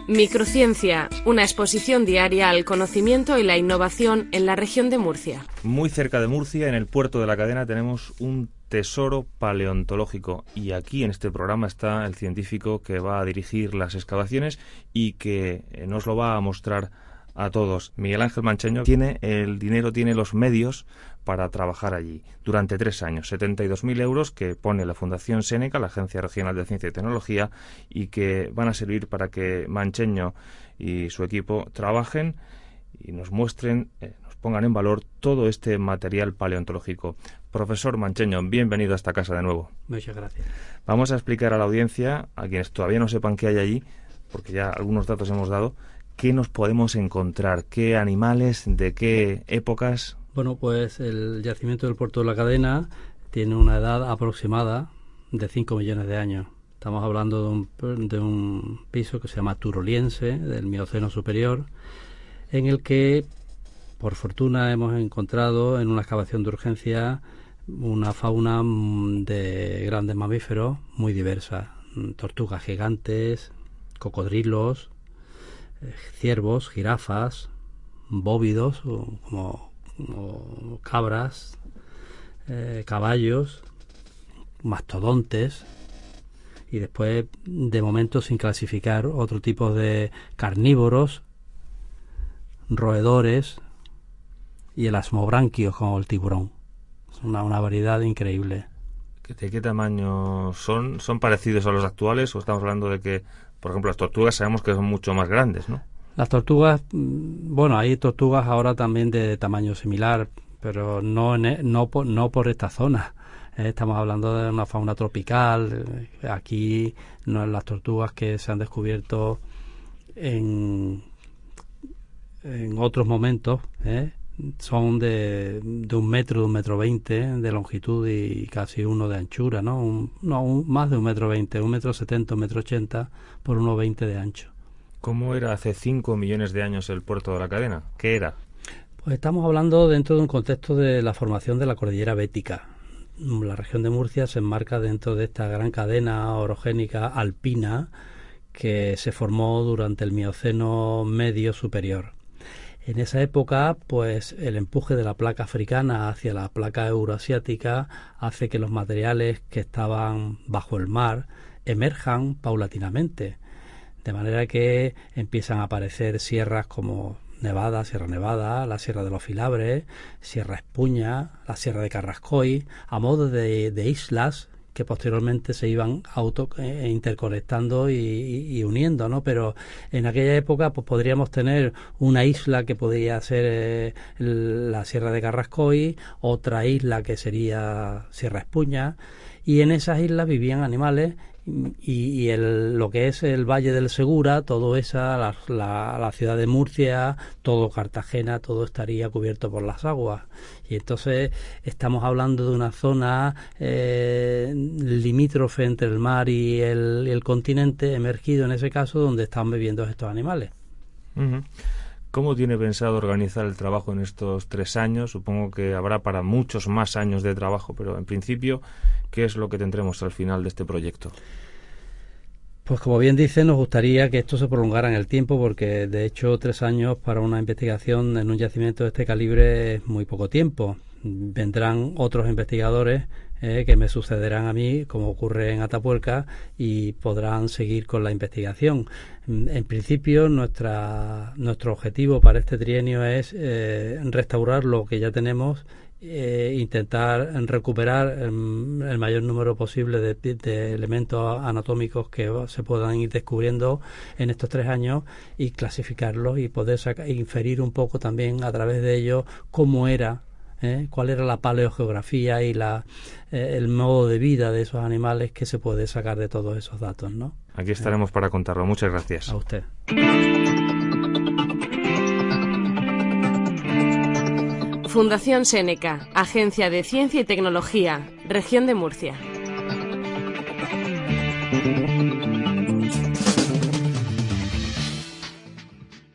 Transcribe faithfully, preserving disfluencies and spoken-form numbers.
Microciencia, una exposición diaria al conocimiento y la innovación en la región de Murcia. Muy cerca de Murcia, en el puerto de la Cadena, tenemos un tesoro paleontológico y aquí en este programa está el científico que va a dirigir las excavaciones y que nos lo va a mostrar a todos. Miguel Ángel Mancheño tiene el dinero, tiene los medios para trabajar allí durante tres años, setenta y dos mil euros que pone la Fundación Seneca, la Agencia Regional de Ciencia y Tecnología, y que van a servir para que Mancheño y su equipo trabajen y nos muestren, eh, nos pongan en valor todo este material paleontológico. Profesor Mancheño, bienvenido a esta casa de nuevo. Muchas gracias. Vamos a explicar a la audiencia, a quienes todavía no sepan qué hay allí, porque ya algunos datos hemos dado, qué nos podemos encontrar, qué animales, de qué épocas. Bueno, pues el yacimiento del puerto de la Cadena tiene una edad aproximada de cinco millones de años. Estamos hablando de un, de un piso que se llama Turoliense, del Mioceno superior, en el que, por fortuna, hemos encontrado en una excavación de urgencia una fauna de grandes mamíferos muy diversa. Tortugas gigantes, cocodrilos, eh, ciervos, jirafas, bóvidos, o, como, como cabras, eh, caballos, mastodontes, y después, de momento, sin clasificar, otro tipo de carnívoros, roedores y elasmobranquios como el tiburón. Es una, una variedad increíble. ¿De qué tamaño son? ¿Son parecidos a los actuales o estamos hablando de que, por ejemplo, las tortugas sabemos que son mucho más grandes, ¿no? Las tortugas, bueno, hay tortugas ahora también de tamaño similar, pero no en, no por, no por esta zona. Eh, estamos hablando de una fauna tropical. Aquí no, las tortugas que se han descubierto en, en otros momentos, ¿eh? son de, de un metro, de un metro veinte de longitud y casi uno de anchura, ¿no? Un, no, un, más de un metro veinte, un metro setenta, un metro ochenta por uno veinte de ancho. ¿Cómo era hace cinco millones de años el puerto de la Cadena? ¿Qué era? Pues estamos hablando dentro de un contexto de la formación de la cordillera bética. La región de Murcia se enmarca dentro de esta gran cadena orogénica alpina que se formó durante el Mioceno medio superior. En esa época, pues el empuje de la placa africana hacia la placa euroasiática hace que los materiales que estaban bajo el mar emerjan paulatinamente, de manera que empiezan a aparecer sierras como Nevada, Sierra Nevada, la Sierra de los Filabres, Sierra Espuña, la Sierra de Carrascoy, a modo de, de islas que posteriormente se iban auto eh, interconectando y, y, y uniendo, ¿no? Pero en aquella época pues podríamos tener una isla que podría ser eh, la Sierra de Carrascoy, otra isla que sería Sierra Espuña, y en esas islas vivían animales y, y el, lo que es el Valle del Segura, todo esa, la, la, la ciudad de Murcia, todo Cartagena, todo estaría cubierto por las aguas. Y entonces estamos hablando de una zona eh, limítrofe entre el mar y el, el continente, emergido en ese caso, donde están viviendo estos animales. Uh-huh. ¿Cómo tiene pensado organizar el trabajo en estos tres años? Supongo que habrá para muchos más años de trabajo, pero en principio, ¿qué es lo que tendremos al final de este proyecto? Pues como bien dice, nos gustaría que esto se prolongara en el tiempo, porque de hecho tres años para una investigación en un yacimiento de este calibre es muy poco tiempo. Vendrán otros investigadores eh, que me sucederán a mí, como ocurre en Atapuerca, y podrán seguir con la investigación. En principio, nuestra, nuestro objetivo para este trienio es eh, restaurar lo que ya tenemos, eh, intentar recuperar el, el mayor número posible de, de elementos anatómicos que se puedan ir descubriendo en estos tres años y clasificarlos y poder sacar, inferir un poco también a través de ellos cómo era ¿Eh? cuál era la paleogeografía y la, eh, el modo de vida de esos animales que se puede sacar de todos esos datos, ¿no? Aquí estaremos eh. para contarlo. Muchas gracias. A usted. Fundación Seneca, Agencia de Ciencia y Tecnología, Región de Murcia.